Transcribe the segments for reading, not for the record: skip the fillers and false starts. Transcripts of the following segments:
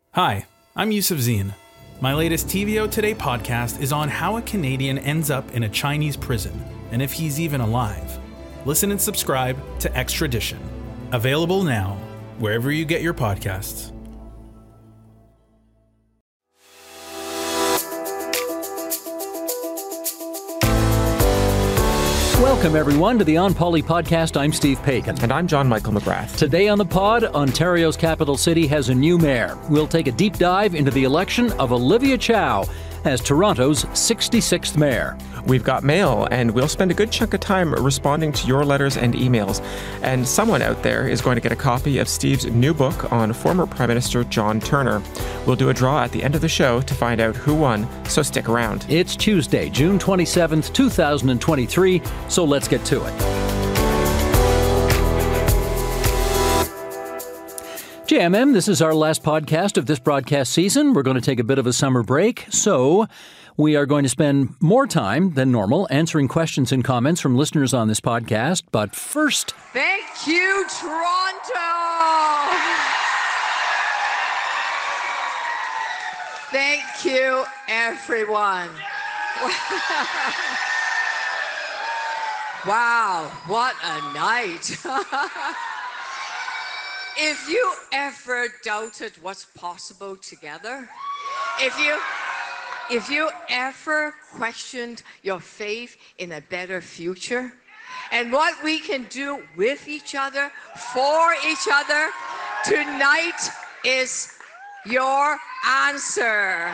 Hi, I'm Yusuf Zine. My latest TVO Today podcast is on how a Canadian ends up in a Chinese prison, and if he's even alive. Listen and subscribe to Extradition. Available now, wherever you get your podcasts. Welcome, everyone, to the On Poly podcast. I'm Steve Paikin. And I'm John Michael McGrath. Today on the pod, Ontario's capital city has a new mayor. We'll take a deep dive into the election of Olivia Chow as Toronto's 66th mayor. We've got mail, and we'll spend a good chunk of time responding to your letters and emails. And someone out there is going to get a copy of Steve's new book on former Prime Minister John Turner. We'll do a draw at the end of the show to find out who won, so stick around. It's Tuesday, June 27th, 2023, so let's get to it. JMM, this is our last podcast of this broadcast season. We're going to take a bit of a summer break, so we are going to spend more time than normal answering questions and comments from listeners on this podcast. But first... Thank you, Toronto! Thank you, everyone. Wow, what a night. If you ever doubted what's possible together, if you ever questioned your faith in a better future and what we can do with each other, for each other, tonight is your answer.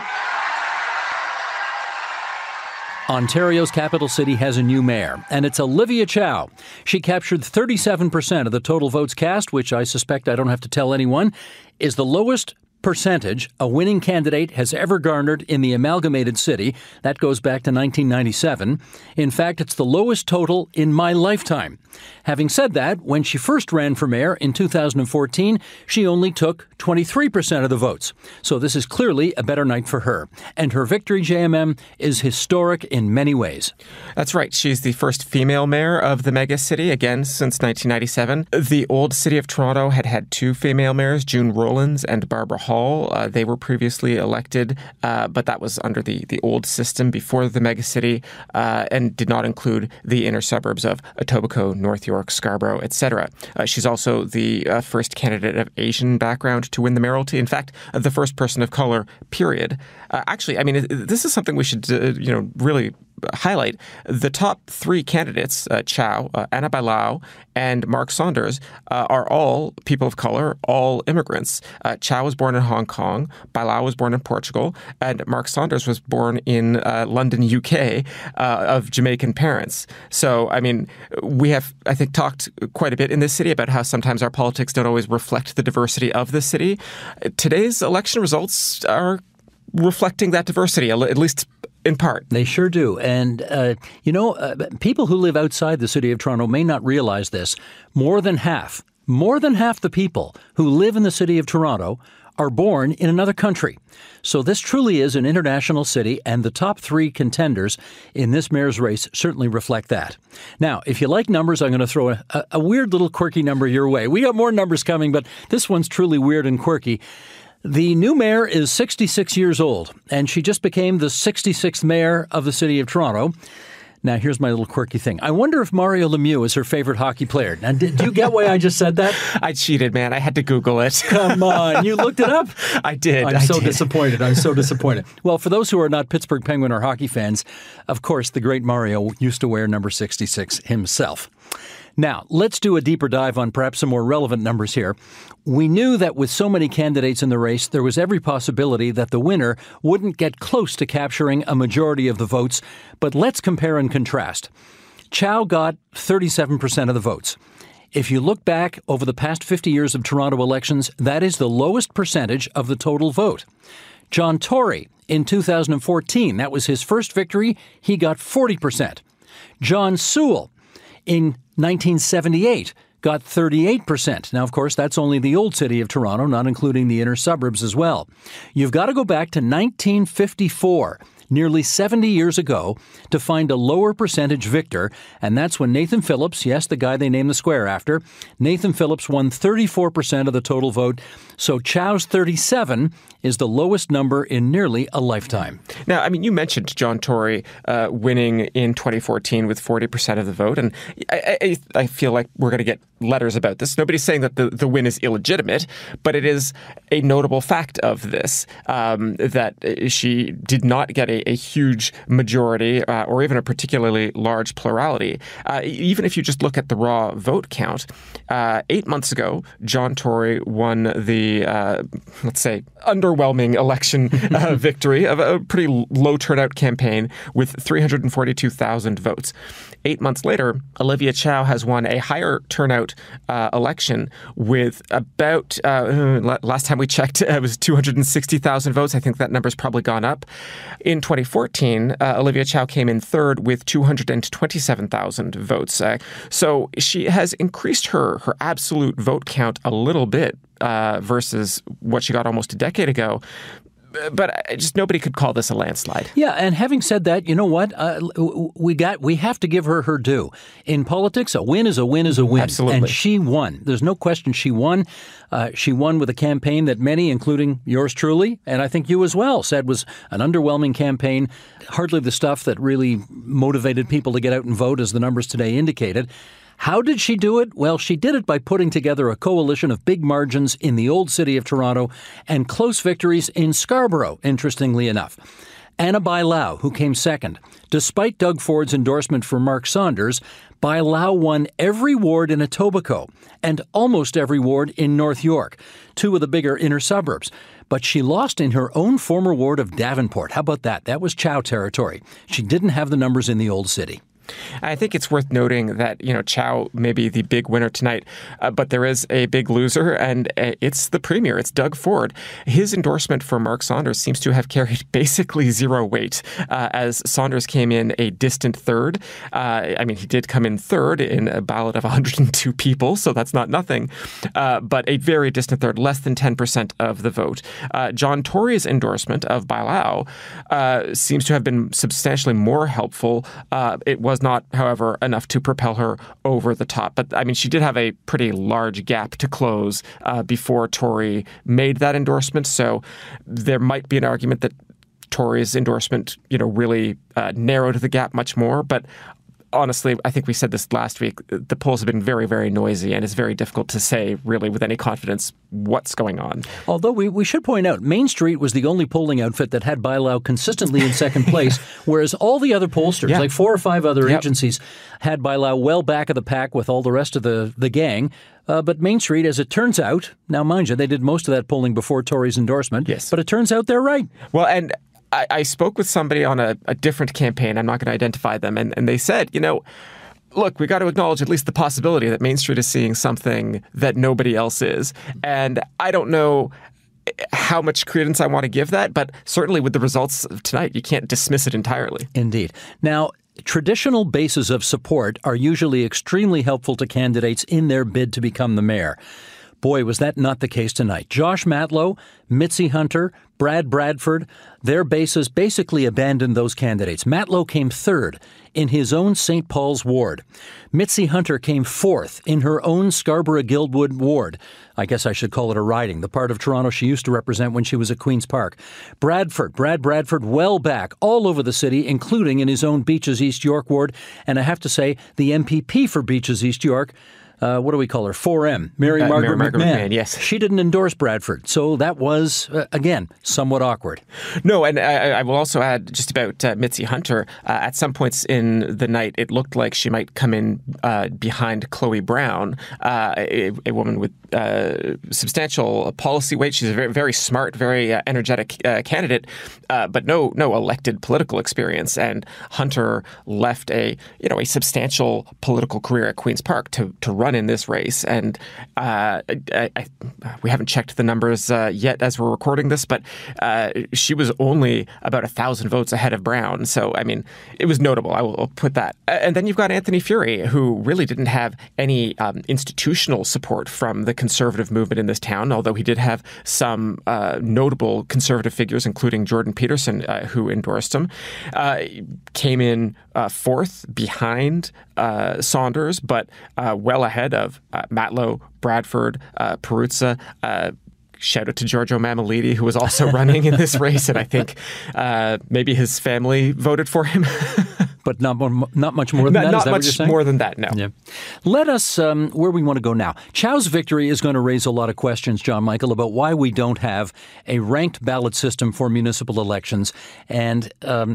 Ontario's capital city has a new mayor, and it's Olivia Chow. She captured 37% of the total votes cast, which I suspect I don't have to tell anyone, is the lowest percentage a winning candidate has ever garnered in the amalgamated city. That goes back to 1997. In fact, it's the lowest total in my lifetime. Having said that, when she first ran for mayor in 2014, she only took 23% of the votes. So this is clearly a better night for her. And her victory, JMM, is historic in many ways. That's right. She's the first female mayor of the mega city, again, since 1997. The old city of Toronto had had two female mayors, June Rowlands and Barbara Hall. They were previously elected, but that was under the old system before the megacity and did not include the inner suburbs of Etobicoke, North York, Scarborough, etc. She's also the first candidate of Asian background to win the mayoralty. In fact, the first person of color, period. Actually, I mean, this is something we should, really highlight. The top three candidates, Chow, Anna Bailão, and Mark Saunders, are all people of color, all immigrants. Chow was born in Hong Kong, Bailão was born in Portugal, and Mark Saunders was born in London, UK, of Jamaican parents. So, I mean, we have, I think, talked quite a bit in this city about how sometimes our politics don't always reflect the diversity of the city. Today's election results are reflecting that diversity, at least in part. They sure do. And, people who live outside the city of Toronto may not realize this. More than half the people who live in the city of Toronto are born in another country. So this truly is an international city, and the top three contenders in this mayor's race certainly reflect that. Now, if you like numbers, I'm going to throw a weird little quirky number your way. We got more numbers coming, but this one's truly weird and quirky. The new mayor is 66 years old, and she just became the 66th mayor of the city of Toronto. Now, here's my little quirky thing. I wonder if Mario Lemieux is her favorite hockey player. Now, do you get why I just said that? I cheated, man. I had to Google it. Come on. You looked it up? I did. I'm so disappointed. Well, for those who are not Pittsburgh Penguin or hockey fans, of course, the great Mario used to wear number 66 himself. Now, let's do a deeper dive on perhaps some more relevant numbers here. We knew that with so many candidates in the race, there was every possibility that the winner wouldn't get close to capturing a majority of the votes, but let's compare and contrast. Chow got 37% of the votes. If you look back over the past 50 years of Toronto elections, that is the lowest percentage of the total vote. John Tory, in 2014, that was his first victory, he got 40%. John Sewell, in 1978, got 38%. Now, of course, that's only the old city of Toronto, not including the inner suburbs as well. You've got to go back to 1954. nearly 70 years ago to find a lower percentage victor, and that's when Nathan Phillips, yes, the guy they named the square after, Nathan Phillips won 34% of the total vote. So Chow's 37 is the lowest number in nearly a lifetime. Now, I mean, you mentioned John Tory winning in 2014 with 40% of the vote, and I feel like we're going to get letters about this. Nobody's saying that the win is illegitimate, but it is a notable fact of this, that she did not get a huge majority or even a particularly large plurality. Even if you just look at the raw vote count, 8 months ago, John Tory won the, let's say, underwhelming election victory of a pretty low turnout campaign with 342,000 votes. 8 months later, Olivia Chow has won a higher turnout election with about, last time we checked, it was 260,000 votes. I think that number's probably gone up. In 2014, Olivia Chow came in third with 227,000 votes. So she has increased her absolute vote count a little bit versus what she got almost a decade ago. But just nobody could call this a landslide. Yeah, and having said that, you know what? We have to give her her due. In politics, a win is a win is a win. Absolutely. And she won. There's no question she won. She won with a campaign that many, including yours truly, and I think you as well, said was an underwhelming campaign. Hardly the stuff that really motivated people to get out and vote, as the numbers today indicated. How did she do it? Well, she did it by putting together a coalition of big margins in the old city of Toronto and close victories in Scarborough, interestingly enough. Anna Bai Lau, who came second. Despite Doug Ford's endorsement for Mark Saunders, Bai Lau won every ward in Etobicoke and almost every ward in North York, two of the bigger inner suburbs. But she lost in her own former ward of Davenport. How about that? That was Chow territory. She didn't have the numbers in the old city. I think it's worth noting that, Chow may be the big winner tonight, but there is a big loser, and it's the premier. It's Doug Ford. His endorsement for Mark Saunders seems to have carried basically zero weight, as Saunders came in a distant third. He did come in third in a ballot of 102 people, so that's not nothing, but a very distant third, less than 10% of the vote. John Tory's endorsement of Bai Lau seems to have been substantially more helpful. It was not, however, enough to propel her over the top. But, she did have a pretty large gap to close before Tory made that endorsement. So there might be an argument that Tory's endorsement, really narrowed the gap much more. But honestly, I think we said this last week, the polls have been very, very noisy, and it's very difficult to say really with any confidence what's going on. Although we should point out, Main Street was the only polling outfit that had Bai Lau consistently in second place, whereas all the other pollsters, like 4 or 5 other agencies, had Bai Lau well back of the pack with all the rest of the gang. But Main Street, as it turns out, now mind you, they did most of that polling before Tory's endorsement, but it turns out they're right. Well, and I spoke with somebody on a different campaign. I'm not going to identify them. And they said, look, we got to acknowledge at least the possibility that Main Street is seeing something that nobody else is. And I don't know how much credence I want to give that, but certainly with the results of tonight, you can't dismiss it entirely. Indeed. Now, traditional bases of support are usually extremely helpful to candidates in their bid to become the mayor. Boy, was that not the case tonight. Josh Matlow, Mitzi Hunter, Brad Bradford, their bases basically abandoned those candidates. Matlow came third in his own St. Paul's ward. Mitzi Hunter came fourth in her own Scarborough-Guildwood ward. I guess I should call it a riding, the part of Toronto she used to represent when she was at Queen's Park. Brad Bradford, well back all over the city, including in his own Beaches East York ward. And I have to say, the MPP for Beaches East York, what do we call her? 4M, Mary Margaret McMahon. Yes. She didn't endorse Bradford. So that was, again, somewhat awkward. No, and I will also add just about Mitzi Hunter. At some points in the night, it looked like she might come in behind Chloe Brown, a woman with substantial policy weight. She's a very, very smart, very energetic candidate, but no elected political experience. And Hunter left a substantial political career at Queen's Park to run won in this race. And we haven't checked the numbers yet as we're recording this, but she was only about 1,000 votes ahead of Brown. So, I mean, it was notable. I'll put that. And then you've got Anthony Furey, who really didn't have any institutional support from the conservative movement in this town, although he did have some notable conservative figures, including Jordan Peterson, who endorsed him. Came in fourth behind Saunders, but well ahead of Matlow, Bradford, Perruzza. Shout out to Giorgio Mammoliti, who was also running in this race, and I think maybe his family voted for him. But not much more than that? Not much more than that, no. Yeah. Let us, where we want to go now. Chow's victory is going to raise a lot of questions, John Michael, about why we don't have a ranked ballot system for municipal elections. And,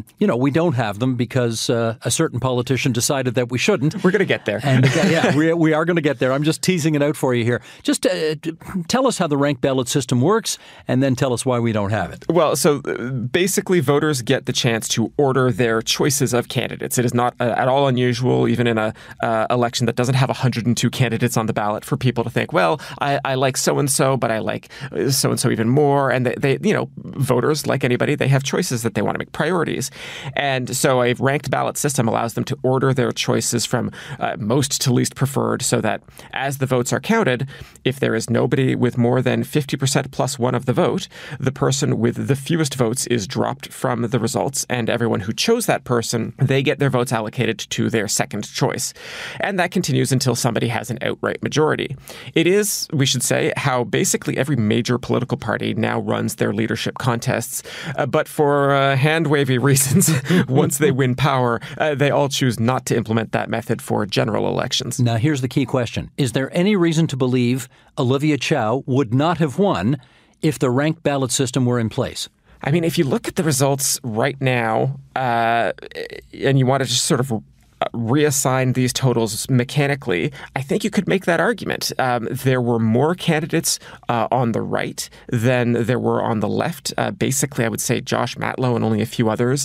we don't have them because a certain politician decided that we shouldn't. We're going to get there. And we are going to get there. I'm just teasing it out for you here. Just tell us how the ranked ballot system works, and then tell us why we don't have it. Well, so basically voters get the chance to order their choices of candidates. It is not at all unusual, even in a election that doesn't have 102 candidates on the ballot, for people to think, well, I like so-and-so, but I like so-and-so even more. And they voters, like anybody, they have choices that they want to make, priorities. And so a ranked ballot system allows them to order their choices from most to least preferred, so that as the votes are counted, if there is nobody with more than 50% plus one of the vote, the person with the fewest votes is dropped from the results, and everyone who chose that person, they get their votes allocated to their second choice. And that continues until somebody has an outright majority. It is, we should say, how basically every major political party now runs their leadership contests. But for hand-wavy reasons, once they win power, they all choose not to implement that method for general elections. Now, here's the key question. Is there any reason to believe Olivia Chow would not have won if the ranked ballot system were in place? I mean, if you look at the results right now, and you want to just sort of reassign these totals mechanically, I think you could make that argument. There were more candidates on the right than there were on the left. Basically, I would say Josh Matlow and only a few others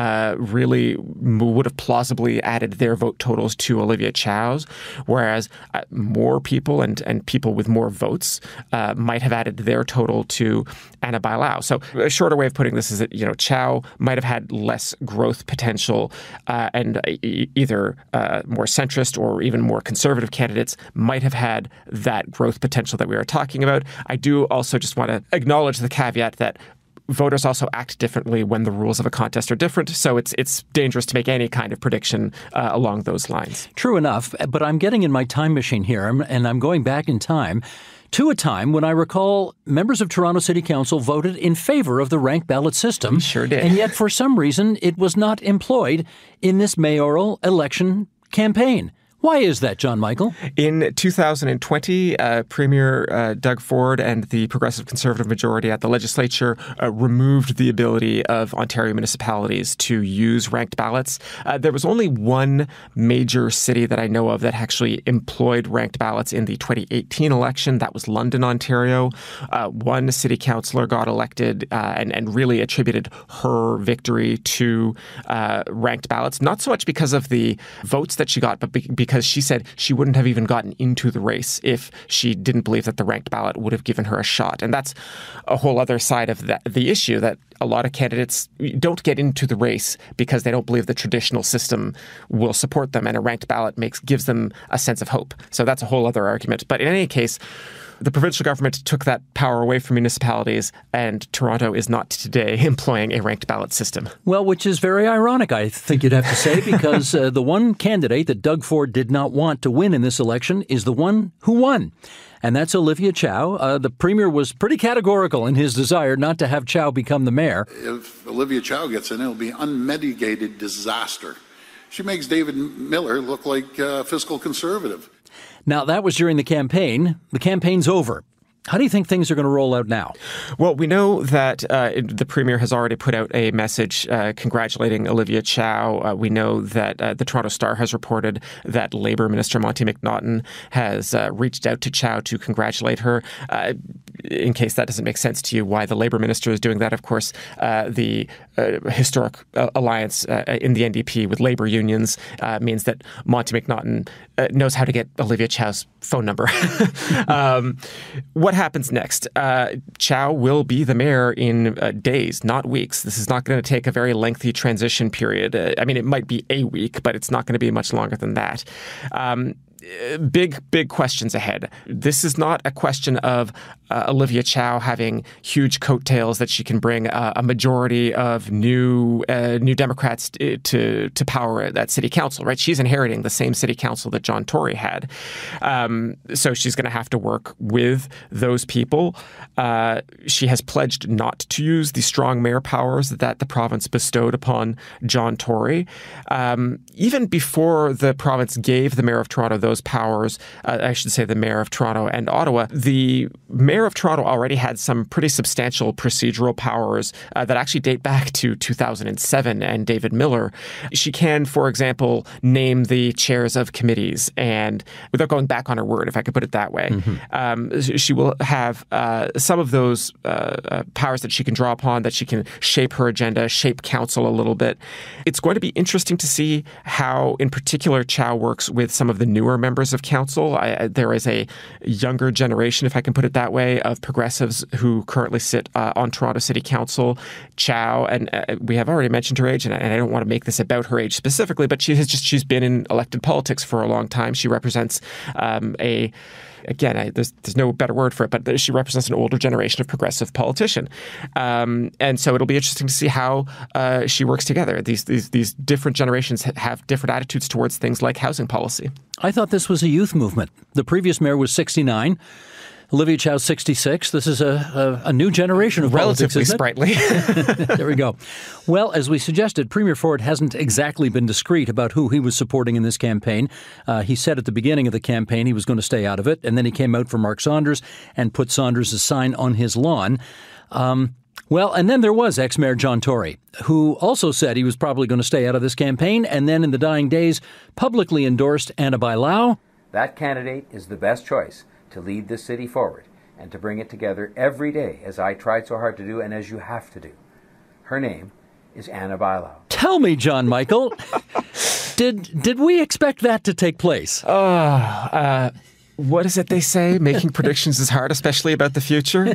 really would have plausibly added their vote totals to Olivia Chow's, whereas more people and people with more votes might have added their total to Ana Bailão. So a shorter way of putting this is that, Chow might have had less growth potential and either more centrist or even more conservative candidates might have had that growth potential that we are talking about. I do also just want to acknowledge the caveat that voters also act differently when the rules of a contest are different, so it's dangerous to make any kind of prediction along those lines. True enough, but I'm getting in my time machine here, and I'm going back in time to a time when I recall members of Toronto City Council voted in favor of the ranked ballot system. Sure did. And yet, for some reason, it was not employed in this mayoral election campaign. Why is that, John Michael? In 2020, Premier Doug Ford and the Progressive Conservative majority at the legislature removed the ability of Ontario municipalities to use ranked ballots. There was only one major city that I know of that actually employed ranked ballots in the 2018 election. That was London, Ontario. One city councillor got elected and really attributed her victory to ranked ballots, not so much because of the votes that she got, but because she said she wouldn't have even gotten into the race if she didn't believe that the ranked ballot would have given her a shot. And that's a whole other side of the issue, that a lot of candidates don't get into the race because they don't believe the traditional system will support them, and a ranked ballot gives them a sense of hope. So that's a whole other argument. But in any case, the provincial government took that power away from municipalities, and Toronto is not today employing a ranked ballot system. Well, which is very ironic, I think you'd have to say, because the one candidate that Doug Ford did not want to win in this election is the one who won. And that's Olivia Chow. The Premier was pretty categorical in his desire not to have Chow become the mayor. If Olivia Chow gets in, it'll be unmitigated disaster. She makes David Miller look like a fiscal conservative. Now, that was during the campaign. The campaign's over. How do you think things are going to roll out now? Well, we know that the Premier has already put out a message congratulating Olivia Chow. We know that the Toronto Star has reported that Labour Minister Monty McNaughton has reached out to Chow to congratulate her. in case that doesn't make sense to you, why the Labour Minister is doing that. Of course, the historic alliance in the NDP with Labour unions means that Monty McNaughton knows how to get Olivia Chow's phone number. What happens next? Chow will be the mayor in days, not weeks. This is not going to take a very lengthy transition period. I mean, it might be a week, but it's not going to be much longer than that. Big questions ahead. This is not a question of Olivia Chow having huge coattails that she can bring a majority of new Democrats to power at city council, right? She's inheriting the same city council that John Tory had. So she's going to have to work with those people. She has pledged not to use the strong mayor powers that the province bestowed upon John Tory. Even before the province gave the mayor of Toronto those powers, I should say the mayor of Toronto and Ottawa, the mayor of Toronto already had some pretty substantial procedural powers that actually date back to 2007 and David Miller. She can, for example, name the chairs of committees, and without going back on her word, if I could put it that way, she will have some of those powers that she can draw upon, that she can shape her agenda, shape council a little bit. It's going to be interesting to see how, in particular, Chow works with some of the newer members of council. There is a younger generation, if I can put it that way, of progressives who currently sit on Toronto City Council. Chow, and we have already mentioned her age, and I don't want to make this about her age specifically, but she's been in elected politics for a long time. She represents there's no better word for it, but she represents an older generation of progressive politician. And so it'll be interesting to see how she works together. These different generations have different attitudes towards things like housing policy. I thought this was a youth movement. The previous mayor was 69. Olivia Chow, 66. This is a new generation of politics, isn't it? Relatively sprightly. There we go. Well, as we suggested, Premier Ford hasn't exactly been discreet about who he was supporting in this campaign. He said at the beginning of the campaign he was going to stay out of it, and then he came out for Mark Saunders and put Saunders' sign on his lawn. Well, and then there was ex-Mayor John Tory, who also said he was probably going to stay out of this campaign, and then in the dying days publicly endorsed Ana Bailão. That candidate is the best choice to lead this city forward and to bring it together every day, as I tried so hard to do and as you have to do. Her name is Ana Bailão. Tell me, John Michael, did we expect that to take place? What is it they say? Making predictions is hard, especially about the future.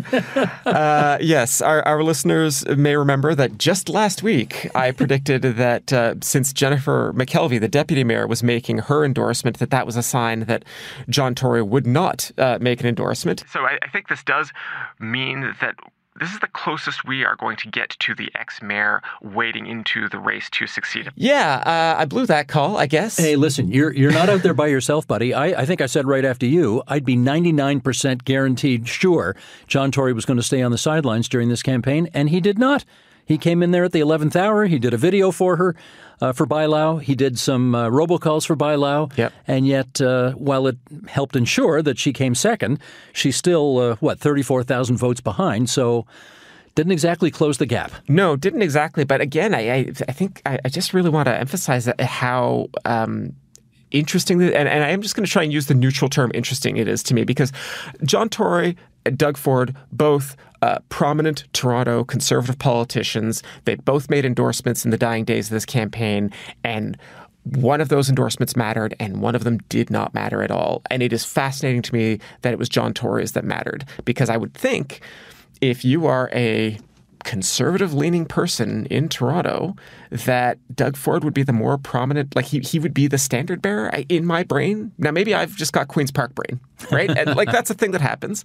Yes, our listeners may remember that just last week I predicted that since Jennifer McKelvey, the deputy mayor, was making her endorsement, that was a sign that John Tory would not make an endorsement. So I think this does mean that this is the closest we are going to get to the ex-mayor wading into the race to succeed. Yeah, I blew that call, I guess. Hey, listen, you're not out there by yourself, buddy. I think I said right after you, I'd be 99% guaranteed sure John Tory was going to stay on the sidelines during this campaign, and he did not. He came in there at the 11th hour. He did a video for her, for Bailão. He did some robocalls for Bailão. Yep. And yet, while it helped ensure that she came second, she's still, 34,000 votes behind. So didn't exactly close the gap. No, didn't exactly. But again, I think I just really want to emphasize how interesting, and I am just going to try and use the neutral term interesting it is to me, because John Tory and Doug Ford, both prominent Toronto conservative politicians, they both made endorsements in the dying days of this campaign, and one of those endorsements mattered and one of them did not matter at all. And it is fascinating to me that it was John Tory's that mattered, because I would think if you are a conservative-leaning person in Toronto, that Doug Ford would be the more prominent, like he would be the standard bearer in my brain. Now, maybe I've just got Queen's Park brain, right? And like that's a thing that happens.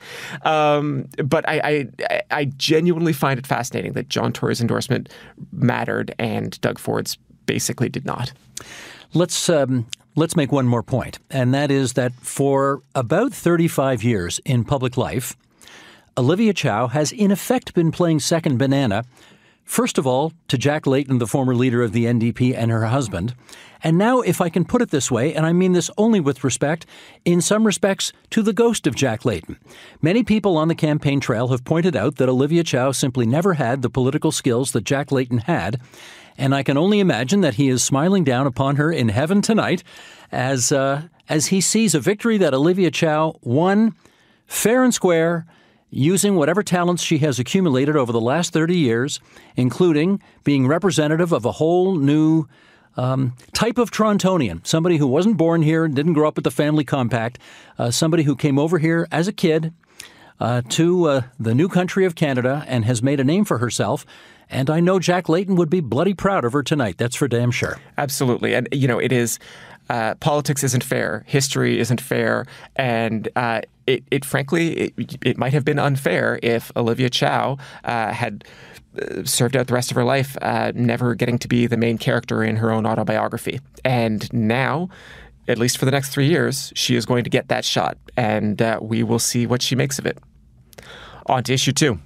But I genuinely find it fascinating that John Tory's endorsement mattered and Doug Ford's basically did not. Let's make one more point, and that is that for about 35 years in public life, Olivia Chow has in effect been playing second banana, first of all to Jack Layton, the former leader of the NDP, and her husband, and now, if I can put it this way, and I mean this only with respect, in some respects to the ghost of Jack Layton. Many people on the campaign trail have pointed out that Olivia Chow simply never had the political skills that Jack Layton had, and I can only imagine that he is smiling down upon her in heaven tonight as he sees a victory that Olivia Chow won fair and square using whatever talents she has accumulated over the last 30 years, including being representative of a whole new type of Torontonian, somebody who wasn't born here, didn't grow up with the family compact, somebody who came over here as a kid to the new country of Canada and has made a name for herself. And I know Jack Layton would be bloody proud of her tonight. That's for damn sure. Absolutely. And, it is politics isn't fair. History isn't fair. And it frankly might have been unfair if Olivia Chow had served out the rest of her life never getting to be the main character in her own autobiography. And now, at least for the next 3 years, she is going to get that shot. And we will see what she makes of it. On to issue 2.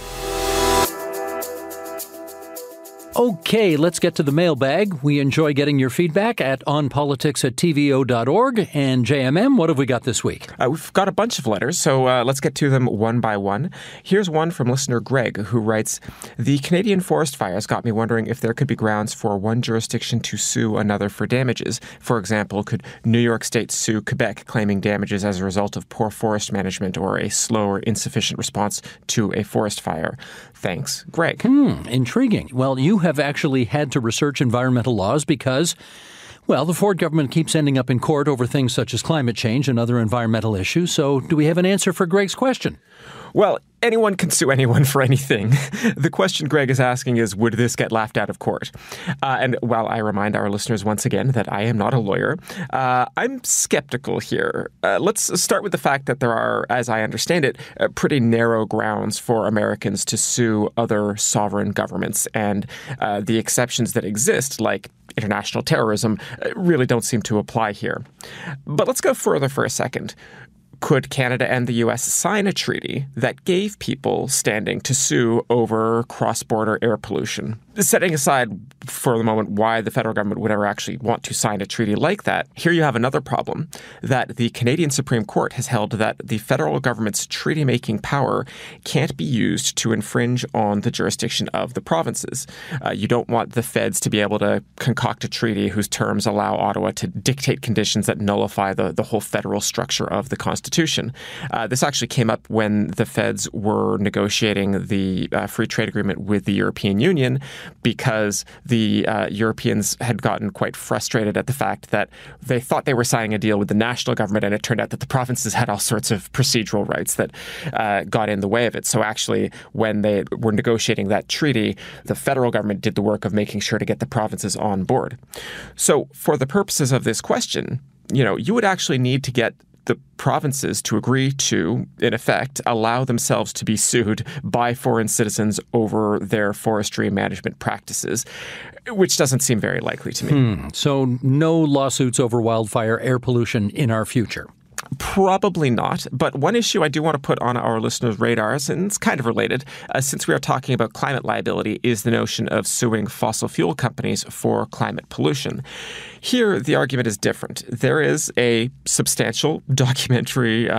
Okay, let's get to the mailbag. We enjoy getting your feedback at onpolitics@tvo.org. And JMM, what have we got this week? We've got a bunch of letters, so let's get to them one by one. Here's one from listener Greg, who writes, "The Canadian forest fires got me wondering if there could be grounds for one jurisdiction to sue another for damages. For example, could New York State sue Quebec, claiming damages as a result of poor forest management or a slow or insufficient response to a forest fire? Thanks, Greg." Intriguing. Well, you have actually had to research environmental laws because, well, the Ford government keeps ending up in court over things such as climate change and other environmental issues. So do we have an answer for Greg's question? Well, anyone can sue anyone for anything. The question Greg is asking is, would this get laughed out of court? And while I remind our listeners once again that I am not a lawyer, I'm skeptical here. Let's start with the fact that there are, as I understand it, pretty narrow grounds for Americans to sue other sovereign governments. And the exceptions that exist, like international terrorism, really don't seem to apply here. But let's go further for a second. Could Canada and the U.S. sign a treaty that gave people standing to sue over cross-border air pollution? Setting aside for the moment why the federal government would ever actually want to sign a treaty like that, here you have another problem, that the Canadian Supreme Court has held that the federal government's treaty-making power can't be used to infringe on the jurisdiction of the provinces. You don't want the feds to be able to concoct a treaty whose terms allow Ottawa to dictate conditions that nullify the whole federal structure of the Constitution. This actually came up when the feds were negotiating the free trade agreement with the European Union, because the Europeans had gotten quite frustrated at the fact that they thought they were signing a deal with the national government, and it turned out that the provinces had all sorts of procedural rights that got in the way of it. So actually, when they were negotiating that treaty, the federal government did the work of making sure to get the provinces on board. So for the purposes of this question, you would actually need to get the provinces to agree to, in effect, allow themselves to be sued by foreign citizens over their forestry management practices, which doesn't seem very likely to me. So no lawsuits over wildfire air pollution in our future. Probably not. But one issue I do want to put on our listeners' radars, and it's kind of related, since we are talking about climate liability, is the notion of suing fossil fuel companies for climate pollution. Here, the argument is different. There is a substantial documentary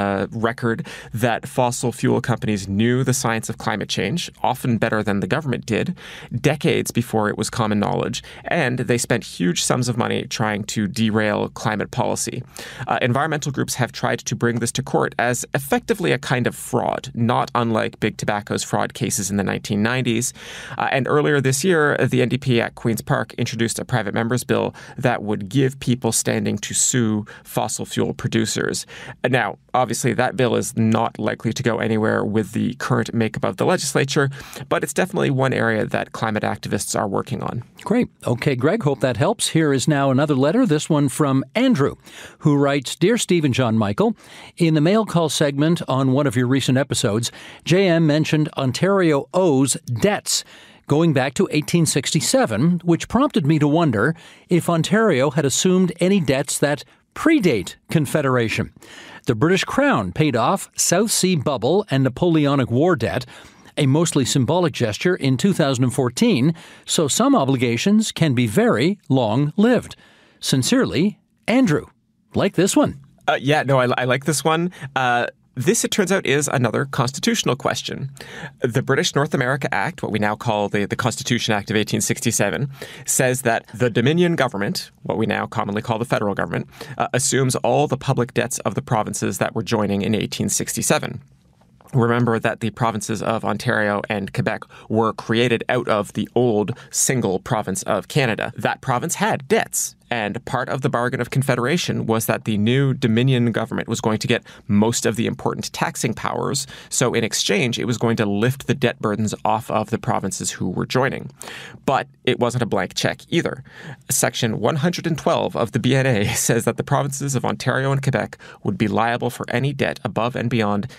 record that fossil fuel companies knew the science of climate change, often better than the government did, decades before it was common knowledge, and they spent huge sums of money trying to derail climate policy. Environmental groups have tried to bring this to court as effectively a kind of fraud, not unlike Big Tobacco's fraud cases in the 1990s. And earlier this year, the NDP at Queen's Park introduced a private member's bill that would give people standing to sue fossil fuel producers. Now, obviously, that bill is not likely to go anywhere with the current makeup of the legislature, but it's definitely one area that climate activists are working on. Great. Okay, Greg, hope that helps. Here is now another letter, this one from Andrew, who writes, "Dear Steve and John Michael, in the mail call segment on one of your recent episodes, JM mentioned Ontario owes debts going back to 1867, which prompted me to wonder if Ontario had assumed any debts that predate Confederation. The British Crown paid off South Sea Bubble and Napoleonic War debt, a mostly symbolic gesture, in 2014, so some obligations can be very long-lived. Sincerely, Andrew." Like this one. I like this one. This, it turns out, is another constitutional question. The British North America Act, what we now call the Constitution Act of 1867, says that the Dominion government, what we now commonly call the federal government, assumes all the public debts of the provinces that were joining in 1867. Remember that the provinces of Ontario and Quebec were created out of the old single province of Canada. That province had debts. And part of the bargain of Confederation was that the new Dominion government was going to get most of the important taxing powers. So in exchange, it was going to lift the debt burdens off of the provinces who were joining. But it wasn't a blank check either. Section 112 of the BNA says that the provinces of Ontario and Quebec would be liable for any debt above and beyond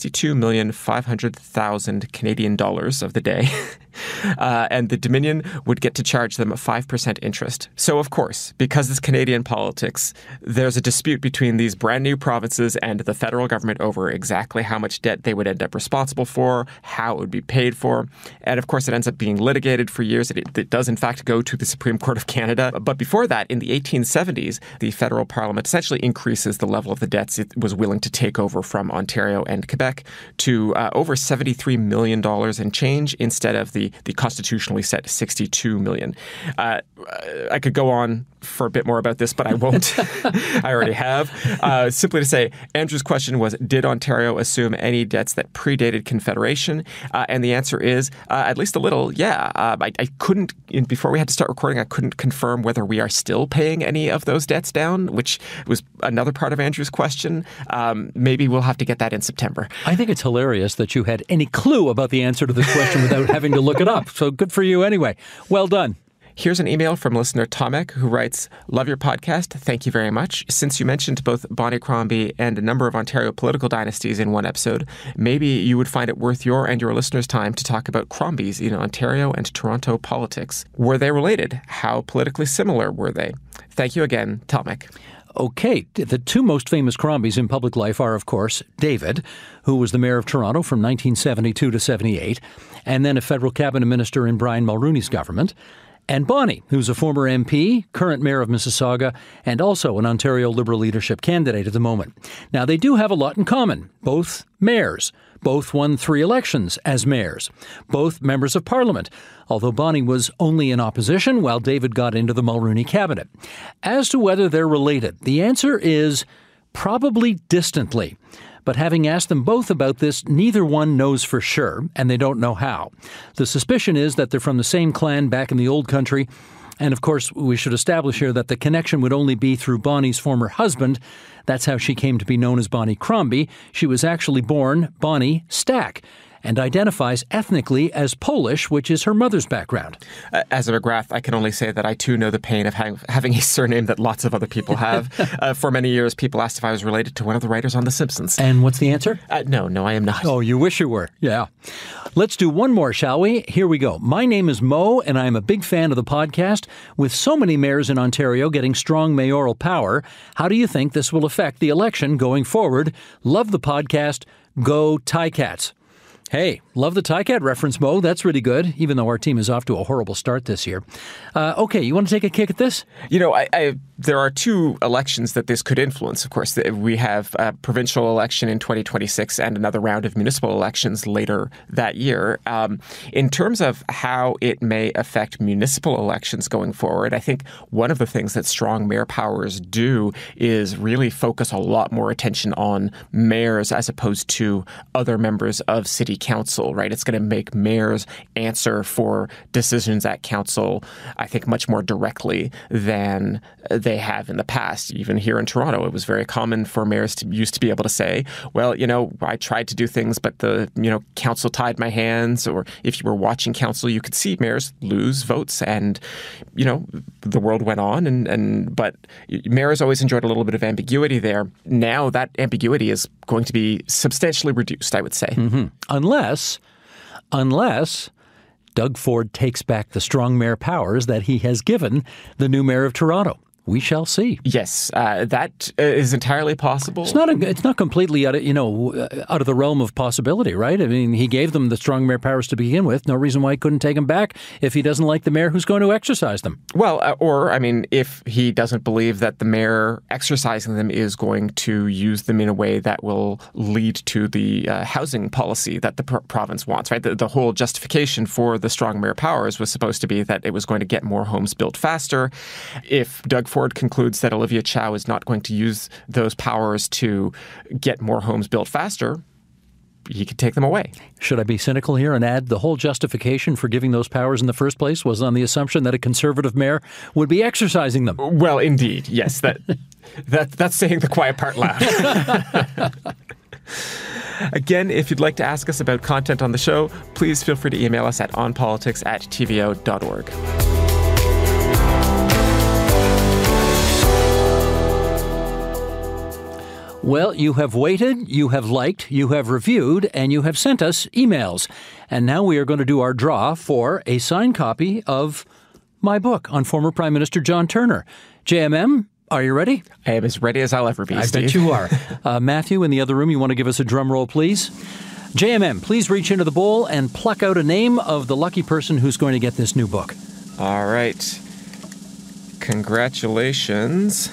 $62,500,000 Canadian dollars of the day. And the Dominion would get to charge them a 5% interest. So, of course, because it's Canadian politics, there's a dispute between these brand new provinces and the federal government over exactly how much debt they would end up responsible for, how it would be paid for. And, of course, it ends up being litigated for years. It does, in fact, go to the Supreme Court of Canada. But before that, in the 1870s, the federal parliament essentially increases the level of the debts it was willing to take over from Ontario and Quebec to over $73 million and change instead of the constitutionally set $62 million. I could go on for a bit more about this, but I won't. I already have. Simply to say, Andrew's question was, did Ontario assume any debts that predated Confederation? And the answer is, at least a little, yeah. I couldn't, before we had to start recording, I couldn't confirm whether we are still paying any of those debts down, which was another part of Andrew's question. Maybe we'll have to get that in September. I think it's hilarious that you had any clue about the answer to this question without having to look it up. So good for you anyway. Well done. Here's an email from listener Tomek, who writes, "Love your podcast. Thank you very much. Since you mentioned both Bonnie Crombie and a number of Ontario political dynasties in one episode, maybe you would find it worth your and your listeners' time to talk about Crombies in Ontario and Toronto politics. Were they related? How politically similar were they? Thank you again, Tomek." Okay, the two most famous Crombies in public life are, of course, David, who was the mayor of Toronto from 1972 to 78, and then a federal cabinet minister in Brian Mulroney's government, and Bonnie, who's a former MP, current mayor of Mississauga, and also an Ontario Liberal leadership candidate at the moment. Now, they do have a lot in common. Both mayors. Both won 3 elections as mayors. Both members of Parliament, although Bonnie was only in opposition while David got into the Mulroney cabinet. As to whether they're related, the answer is probably distantly. But having asked them both about this, neither one knows for sure, and they don't know how. The suspicion is that they're from the same clan back in the old country. And of course, we should establish here that the connection would only be through Bonnie's former husband. That's how she came to be known as Bonnie Crombie. She was actually born Bonnie Stack and identifies ethnically as Polish, which is her mother's background. As a McGrath, I can only say that I too know the pain of having a surname that lots of other people have. For many years, people asked if I was related to one of the writers on The Simpsons. And what's the answer? No, I am not. Oh, you wish you were. Yeah. Let's do one more, shall we? Here we go. My name is Mo, and I am a big fan of the podcast. With so many mayors in Ontario getting strong mayoral power, how do you think this will affect the election going forward? Love the podcast. Go Ticats. Hey, love the Ticat reference, Mo. That's really good, even though our team is off to a horrible start this year. Okay, you want to take a kick at this? There are 2 elections that this could influence. Of course, we have a provincial election in 2026 and another round of municipal elections later that year. In terms of how it may affect municipal elections going forward, I think one of the things that strong mayor powers do is really focus a lot more attention on mayors as opposed to other members of city council, right? It's going to make mayors answer for decisions at council, I think, much more directly than they have in the past. Even here in Toronto, it was very common for mayors to used to be able to say, well, I tried to do things, but the, council tied my hands. Or if you were watching council, you could see mayors lose votes and, the world went on. But mayors always enjoyed a little bit of ambiguity there. Now that ambiguity is going to be substantially reduced, I would say. Mm-hmm. Unless Doug Ford takes back the strong mayor powers that he has given the new mayor of Toronto. We shall see. Yes, that is entirely possible. It's not completely out of the realm of possibility, right? I mean, he gave them the strong mayor powers to begin with. No reason why he couldn't take them back if he doesn't like the mayor who's going to exercise them. Well, if he doesn't believe that the mayor exercising them is going to use them in a way that will lead to the housing policy that the province wants, right? The whole justification for the strong mayor powers was supposed to be that it was going to get more homes built faster. If Doug Ford concludes that Olivia Chow is not going to use those powers to get more homes built faster, he could take them away. Should I be cynical here and add the whole justification for giving those powers in the first place was on the assumption that a Conservative mayor would be exercising them? Well, indeed, yes. That's saying the quiet part loud. Again, if you'd like to ask us about content on the show, please feel free to email us at onpolitics@tvo.org. Well, you have waited, you have liked, you have reviewed, and you have sent us emails. And now we are going to do our draw for a signed copy of my book on former Prime Minister John Turner. JMM, are you ready? I am as ready as I'll ever be, I Steve. bet you are. Matthew, in the other room, you want to give us a drum roll, please? JMM, please reach into the bowl and pluck out a name of the lucky person who's going to get this new book. All right. Congratulations.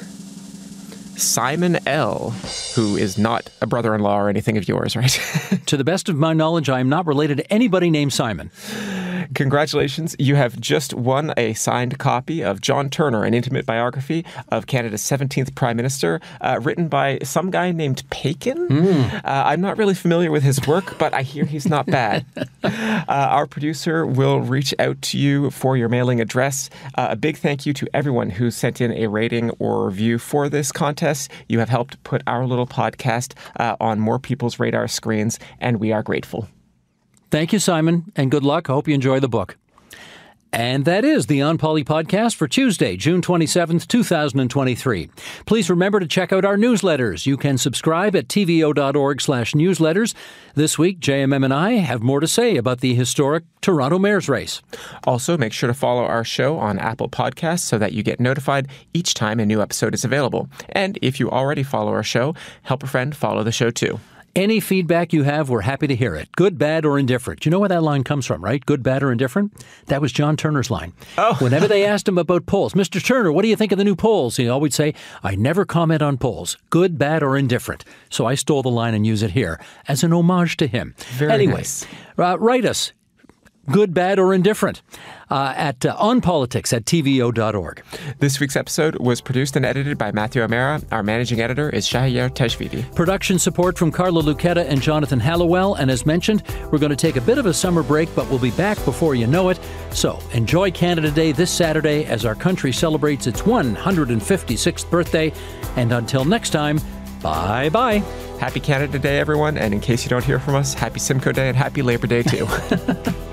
Simon L., who is not a brother-in-law or anything of yours, right? To the best of my knowledge, I am not related to anybody named Simon. Congratulations. You have just won a signed copy of John Turner, an intimate biography of Canada's 17th Prime Minister, written by some guy named Pakin. I'm not really familiar with his work, but I hear he's not bad. Our producer will reach out to you for your mailing address. A big thank you to everyone who sent in a rating or review for this contest. You have helped put our little podcast on more people's radar screens, and we are grateful. Thank you, Simon, and good luck. I hope you enjoy the book. And that is the On Poly podcast for Tuesday, June 27th, 2023. Please remember to check out our newsletters. You can subscribe at tvo.org/newsletters. This week, JMM and I have more to say about the historic Toronto mayor's race. Also, make sure to follow our show on Apple Podcasts so that you get notified each time a new episode is available. And if you already follow our show, help a friend follow the show too. Any feedback you have, we're happy to hear it. Good, bad, or indifferent. You know where that line comes from, right? Good, bad, or indifferent? That was John Turner's line. Oh. Whenever they asked him about polls, Mr. Turner, what do you think of the new polls? He always say, I never comment on polls. Good, bad, or indifferent. So I stole the line and use it here as an homage to him. Very nice. Write us. Good, bad, or indifferent, at onpolitics@tvo.org. This week's episode was produced and edited by Matthew Amara. Our managing editor is Shahiyar Teshvidi. Production support from Carla Lucetta and Jonathan Hallowell. And as mentioned, we're going to take a bit of a summer break, but we'll be back before you know it. So enjoy Canada Day this Saturday as our country celebrates its 156th birthday. And until next time, bye-bye. Happy Canada Day, everyone. And in case you don't hear from us, happy Simcoe Day and happy Labor Day, too.